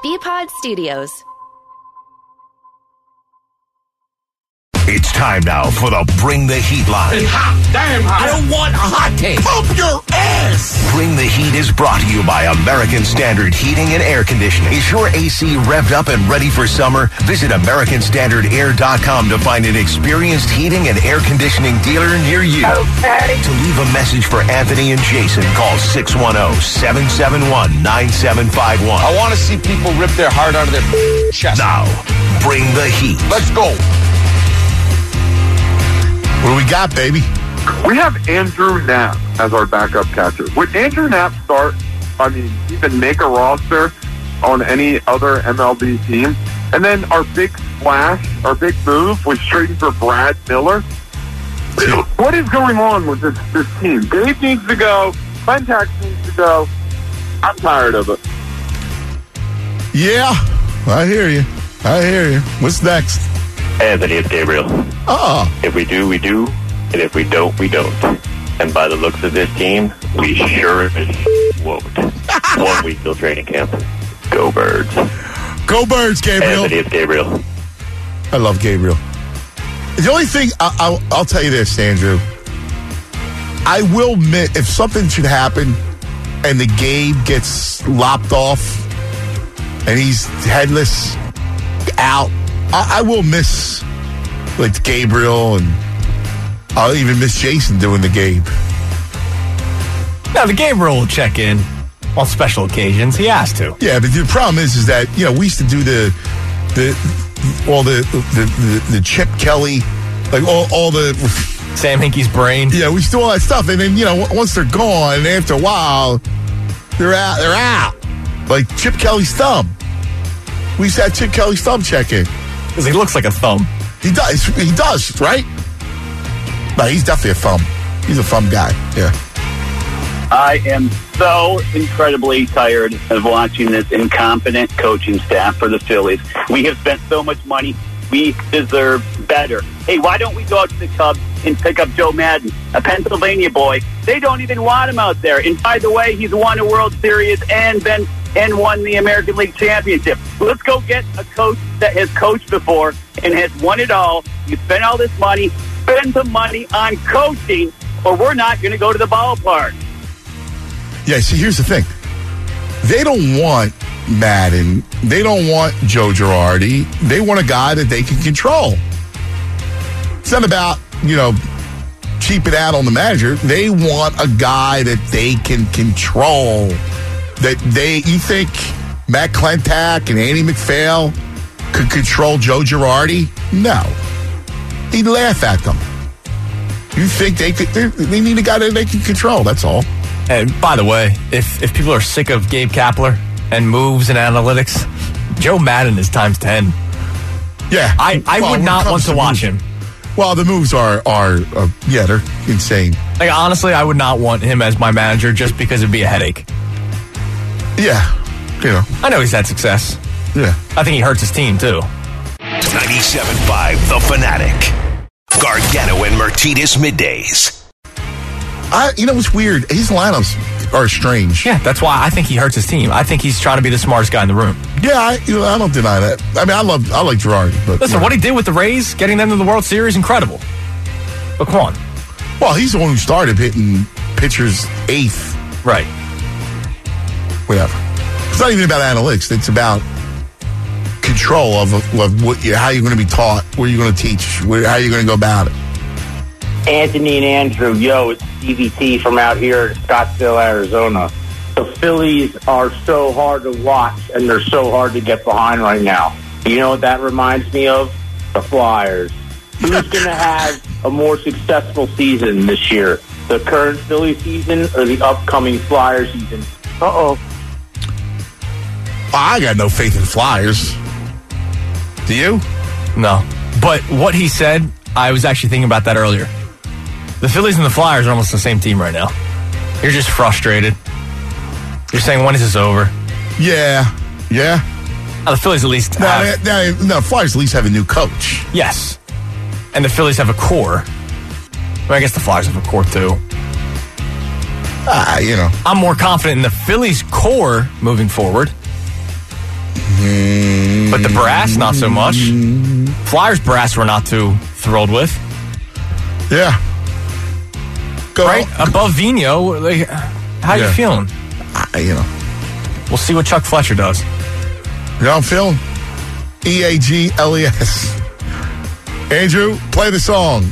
BPod Studios. It's time now for the Bring the Heat line. It's hot, damn hot. I don't want a hot take. Pump your ass. Bring the Heat is brought to you by American Standard Heating and Air Conditioning. Is your AC revved up and ready for summer? Visit AmericanStandardAir.com to find an experienced heating and air conditioning dealer near you. Okay. To leave a message for Anthony and Jason, call 610-771-9751. I want to see people rip their heart out of their chest. Now, Bring the Heat. Let's go. What do we got, baby? We have Andrew Knapp as our backup catcher. Would Andrew Knapp start, even make a roster on any other MLB team? And then our big splash, our big move was trading for Brad Miller. What is going on with this team? Dave needs to go. Clentac needs to go. I'm tired of it. Yeah, I hear you. What's next? Anthony, it's Gabriel. Oh. If we do, we do. And if we don't, we don't. And by the looks of this team, we sure as won't. 1 week till training camp. Go Birds. Go Birds, Gabriel. Anthony, it's Gabriel. I love Gabriel. The only thing, I'll tell you this, Andrew. I will admit, if something should happen and the Gabe gets lopped off and he's headless, out, I will miss like Gabriel, and I'll even miss Jason doing the Gabe. Now, the Gabriel will check in on special occasions. He has to. Yeah, but the problem is that, we used to do the Chip Kelly, like all the Sam Hinkie's brain. Yeah, we used to do all that stuff, and then once they're gone, after a while, they're out. Like Chip Kelly's thumb. We used to have Chip Kelly's thumb check in. Because he looks like a thumb. He does, right? No, he's definitely a thumb. He's a thumb guy, yeah. I am so incredibly tired of watching this incompetent coaching staff for the Phillies. We have spent so much money. We deserve better. Hey, why don't we go out to the Cubs and pick up Joe Madden, a Pennsylvania boy? They don't even want him out there. And by the way, he's won a World Series and won the American League Championship. Let's go get a coach that has coached before and has won it all. You spend all this money, spend some money on coaching, or we're not going to go to the ballpark. Yeah, see, here's the thing. They don't want Madden. They don't want Joe Girardi. They want a guy that they can control. It's not about, cheaping out on the manager. They want a guy that they can control. You think Matt Clentac and Andy McPhail could control Joe Girardi? No. He'd laugh at them. You think they need a guy that they can control, that's all. And by the way, if people are sick of Gabe Kapler and moves and analytics, Joe Madden is times 10. Yeah. I would not want to watch him. Well, the moves are they're insane. Like, honestly, I would not want him as my manager just because it'd be a headache. Yeah. I know he's had success. Yeah. I think he hurts his team, too. 97.5 The Fanatic. Gargano and Martinez middays. It's weird. His lineups are strange. Yeah, that's why I think he hurts his team. I think he's trying to be the smartest guy in the room. Yeah, I don't deny that. I mean, I like Girardi, but listen, what he did with the Rays, getting them to the World Series, incredible. But come on. Well, he's the one who started hitting pitchers eighth. Right. Whatever. It's not even about analytics. It's about control of how you're going to be taught, what you're going to teach, how you're going to go about it. Anthony and Andrew, it's CVT from out here in Scottsdale, Arizona. The Phillies are so hard to watch, and they're so hard to get behind right now. You know what that reminds me of? The Flyers. Who's going to have a more successful season this year? The current Philly season or the upcoming Flyer season? Uh-oh. I got no faith in Flyers. Do you? No. But what he said, I was actually thinking about that earlier. The Phillies and the Flyers are almost the same team right now. You're just frustrated. You're saying, when is this over? Yeah. Now, the Phillies at least have... No, Flyers at least have a new coach. Yes. And the Phillies have a core. I guess the Flyers have a core, too. I'm more confident in the Phillies core moving forward. But the brass, not so much. Flyers brass we're not too thrilled with. Yeah. Go right? Above Vino, like, how you feeling? We'll see what Chuck Fletcher does. You know how I'm feeling? EAGLES. Andrew, play the song.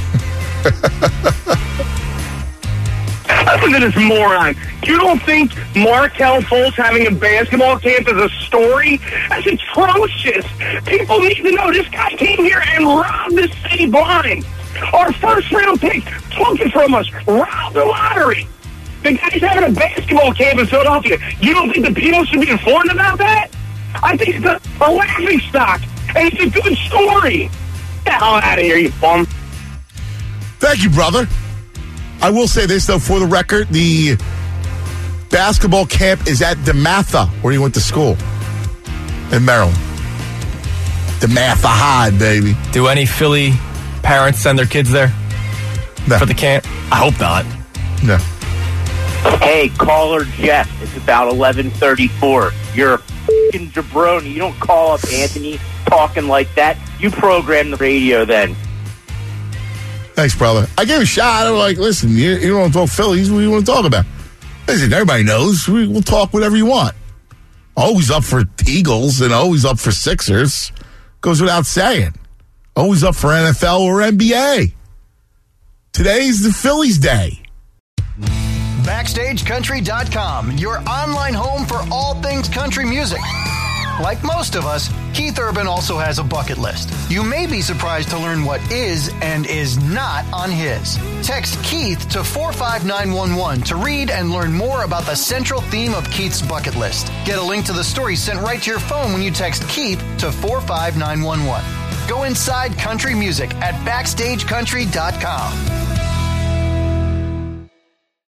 Listen to this moron. You don't think Markelle Fultz having a basketball camp is a story? That's atrocious. People need to know this guy came here and robbed this city blind. Our first-round pick took it from us, robbed the lottery. The guy's having a basketball camp in Philadelphia. You don't think the people should be informed about that? I think it's a laughing stock, and it's a good story. Get the hell out of here, you bum. Thank you, brother. I will say this, though, for the record, the basketball camp is at DeMatha, where he went to school in Maryland. DeMatha High, baby. Do any Philly parents send their kids there for the camp? I hope not. No. Hey, caller Jeff, it's about 11:34. You're a f***ing jabroni. You don't call up Anthony talking like that. You program the radio then. Thanks, brother. I gave a shot. I'm like, listen, you don't want to talk Phillies. What do you want to talk about? Listen, everybody knows. We'll talk whatever you want. Always up for Eagles and always up for Sixers. Goes without saying. Always up for NFL or NBA. Today's the Phillies day. BackstageCountry.com, your online home for all things country music. Like most of us, Keith Urban also has a bucket list. You may be surprised to learn what is and is not on his. Text Keith to 45911 to read and learn more about the central theme of Keith's bucket list. Get a link to the story sent right to your phone when you text Keith to 45911. Go inside country music at BackstageCountry.com.